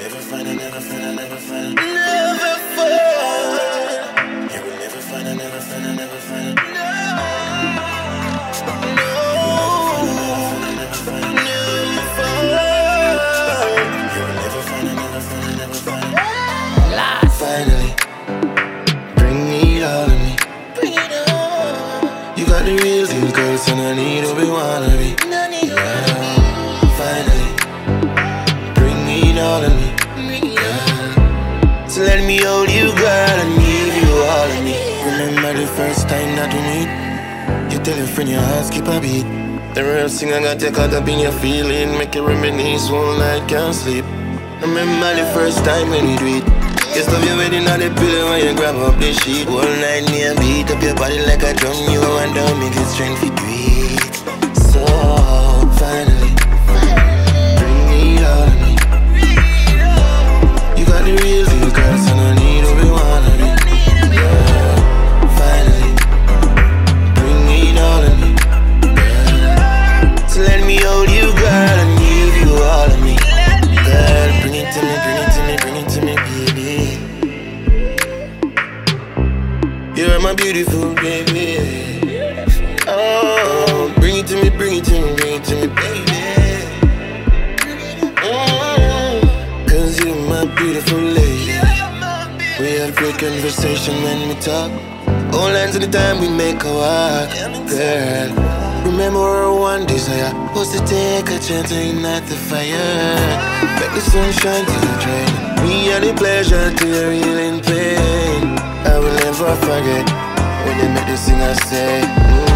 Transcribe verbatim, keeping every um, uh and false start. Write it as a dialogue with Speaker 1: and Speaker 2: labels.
Speaker 1: never find, I never find, I never find, never find. You will never find, I never find, I never find. Finally, bring it all to me. You got the real deal, girl, so I need what we wanna be. Yeah. Finally, bring it all to me. Yeah. So let me hold you, girl, and give you all of me. Remember the first time that we meet? You tell your friend your heart skip a beat. The real thing I got you caught up in your feeling, make you reminisce one night, can't sleep. Remember the first time when we do it. You stuff your wedding on the pillow when you grab up the sheet. All night me and beat up your body like a drum. You and down, make it strength for breathe. So finally, bring me all of me. You got the real deal, girl, so no need what we wanna be. Yeah, finally, bring me all of me. Yeah. So let me hold you, girl, and give you all of me. Girl, bring it to me, bring it to me, bring it to me, baby. You're my beautiful baby. Oh, bring it to me, bring it to me, bring it to me, baby. Mm, Cause you're my beautiful lady. We have great conversation when we talk. All lines of the time we make a walk. Girl, remember our one desire was to take a chance and ignite the fire. Make the sunshine till you drain. Me and the pleasure till you're real in pain. I will never forget when you make this thing I say. Ooh.